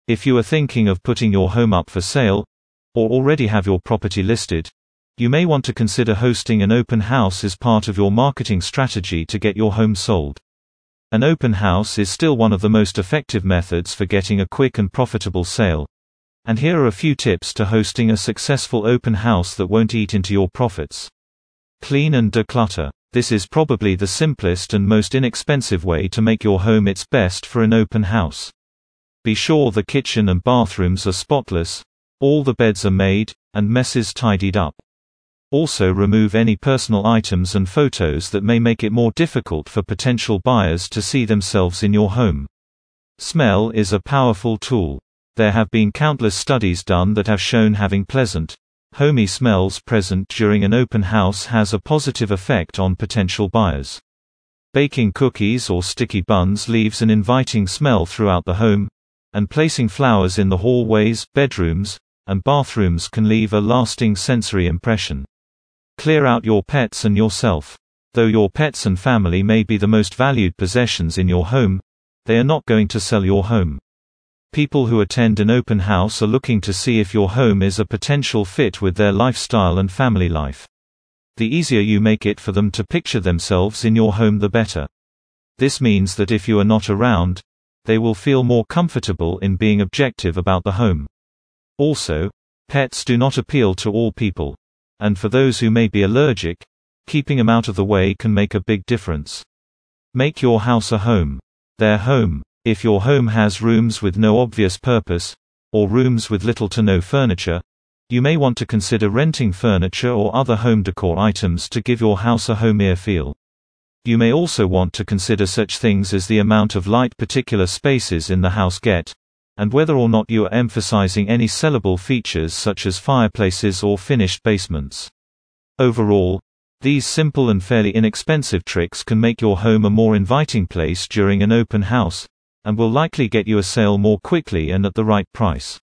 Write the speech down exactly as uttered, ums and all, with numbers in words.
If you are thinking of putting your home up for sale, or already have your property listed, you may want to consider hosting an open house as part of your marketing strategy to get your home sold. An open house is still one of the most effective methods for getting a quick and profitable sale. And here are a few tips to hosting a successful open house that won't eat into your profits. Clean and declutter. This is probably the simplest and most inexpensive way to make your home its best for an open house. Be sure the kitchen and bathrooms are spotless, all the beds are made, and messes tidied up. Also remove any personal items and photos that may make it more difficult for potential buyers to see themselves in your home. Smell is a powerful tool. There have been countless studies done that have shown having pleasant, homey smells present during an open house has a positive effect on potential buyers. Baking cookies or sticky buns leaves an inviting smell throughout the home, and placing flowers in the hallways, bedrooms, and bathrooms can leave a lasting sensory impression. Clear out your pets and yourself. Though your pets and family may be the most valued possessions in your home, they are not going to sell your home. People who attend an open house are looking to see if your home is a potential fit with their lifestyle and family life. The easier you make it for them to picture themselves in your home, the better. This means that if you are not around, they will feel more comfortable in being objective about the home. Also, pets do not appeal to all people. And for those who may be allergic, keeping them out of the way can make a big difference. Make your house a home. Their home. If your home has rooms with no obvious purpose, or rooms with little to no furniture, you may want to consider renting furniture or other home decor items to give your house a homier feel. You may also want to consider such things as the amount of light particular spaces in the house get, and whether or not you are emphasizing any sellable features such as fireplaces or finished basements. Overall, these simple and fairly inexpensive tricks can make your home a more inviting place during an open house, and will likely get you a sale more quickly and at the right price.